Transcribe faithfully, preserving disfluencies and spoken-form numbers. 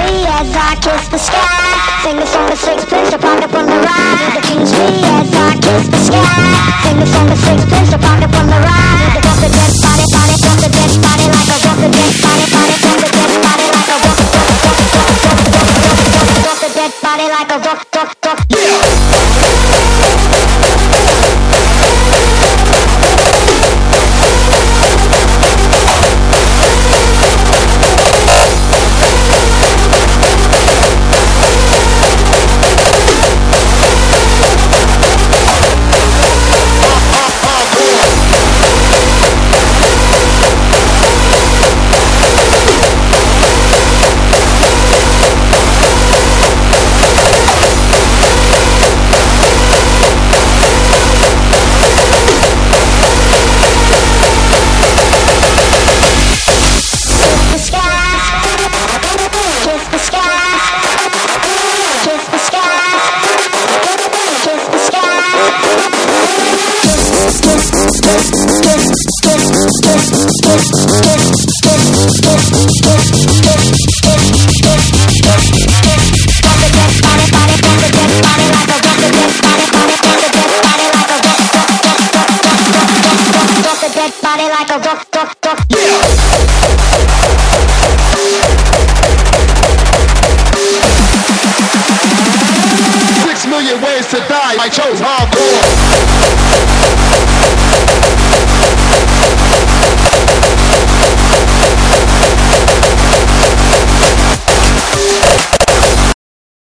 me as I kiss the sky. Fingers on the sixpence, a pound upon the ride. The king's me as I kiss the sky. Fingers on the sixpence, a pound upon the ride. Drop the dead body, body, drop the dead body like a drop the dead body, body, drop the dead body like a rock, rock, rock, rock, rock, rock, rock, drop the dead body like a rock, rock, rock. Body like a rock, rock, rock. Yeah. Six million ways to die. I chose hardcore.